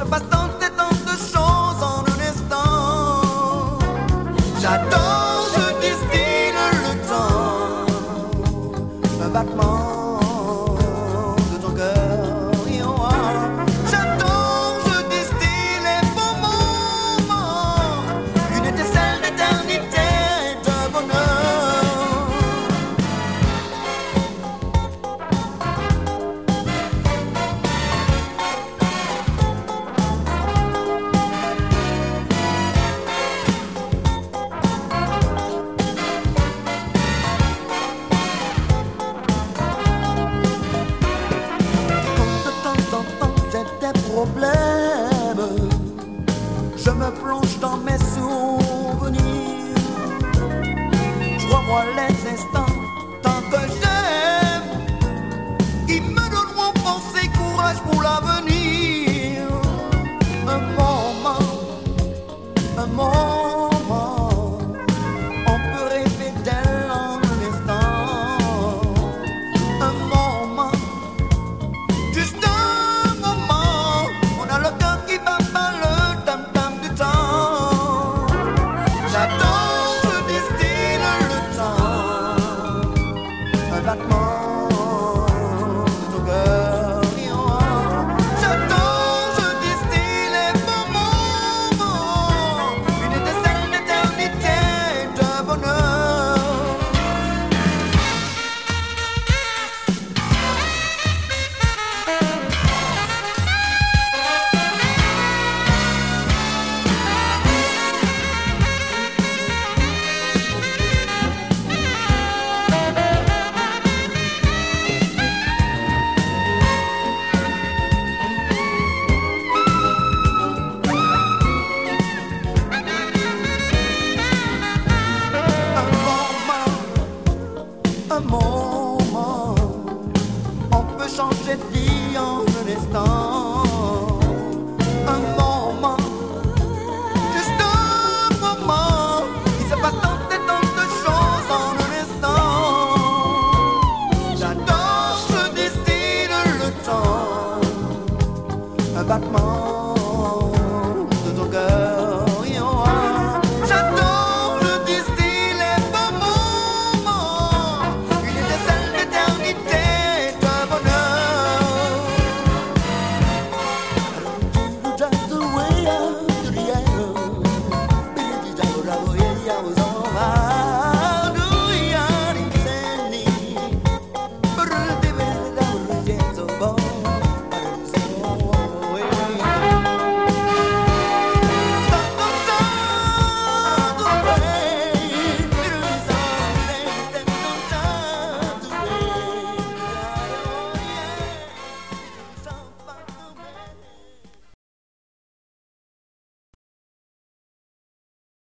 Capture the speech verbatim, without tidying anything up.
passe tant et tant de choses en un instant. J'adore, je destine le temps, un battement de ton cœur. J'adore, je destine les beaux moments, une étincelle d'éternité et de bonheur. Problème, je me plonge dans mes souvenirs. Vois-moi les instants, tant que j'aime, qui me donneront force et courage pour l'avenir. Un moment, un moment, on peut rêver d'elle en un instant. Un moment, juste un un moment, on peut changer de vie en un instant. Un moment, juste un moment, il se passe tant et tant de choses en un instant. J'adore, je destine le temps, un battement